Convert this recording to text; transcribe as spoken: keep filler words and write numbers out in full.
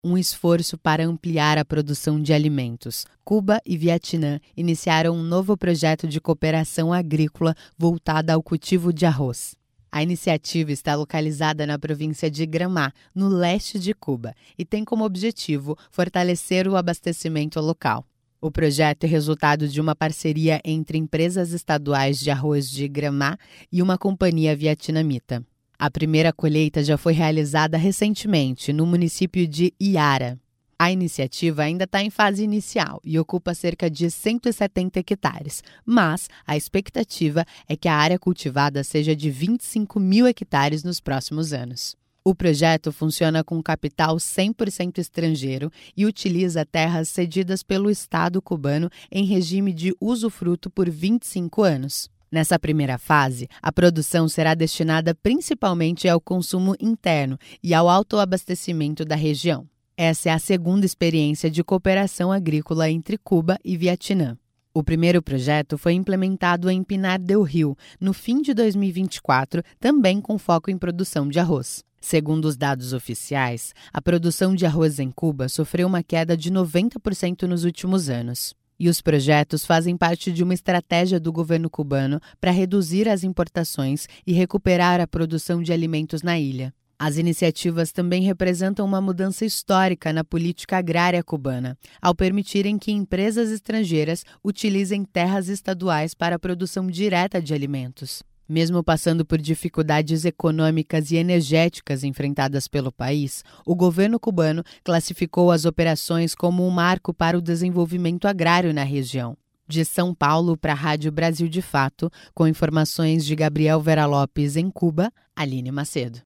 um esforço para ampliar a produção de alimentos. Cuba e Vietnã iniciaram um novo projeto de cooperação agrícola voltada ao cultivo de arroz. A iniciativa está localizada na província de Gramá, no leste de Cuba, e tem como objetivo fortalecer o abastecimento local. O projeto é resultado de uma parceria entre empresas estaduais de arroz de Gramá e uma companhia vietnamita. A primeira colheita já foi realizada recentemente no município de Iara. A iniciativa ainda está em fase inicial e ocupa cerca de cento e setenta hectares, mas a expectativa é que a área cultivada seja de vinte e cinco mil hectares nos próximos anos. O projeto funciona com capital cem por cento estrangeiro e utiliza terras cedidas pelo Estado cubano em regime de usufruto por vinte e cinco anos. Nessa primeira fase, a produção será destinada principalmente ao consumo interno e ao autoabastecimento da região. Essa é a segunda experiência de cooperação agrícola entre Cuba e Vietnã. O primeiro projeto foi implementado em Pinar del Rio, no fim de dois mil e vinte e quatro, também com foco em produção de arroz. Segundo os dados oficiais, a produção de arroz em Cuba sofreu uma queda de noventa por cento nos últimos anos. E os projetos fazem parte de uma estratégia do governo cubano para reduzir as importações e recuperar a produção de alimentos na ilha. As iniciativas também representam uma mudança histórica na política agrária cubana, ao permitirem que empresas estrangeiras utilizem terras estaduais para a produção direta de alimentos. Mesmo passando por dificuldades econômicas e energéticas enfrentadas pelo país, o governo cubano classificou as operações como um marco para o desenvolvimento agrário na região. De São Paulo para a Rádio Brasil de Fato, com informações de Gabriel Vera Lopes em Cuba, Aline Macedo.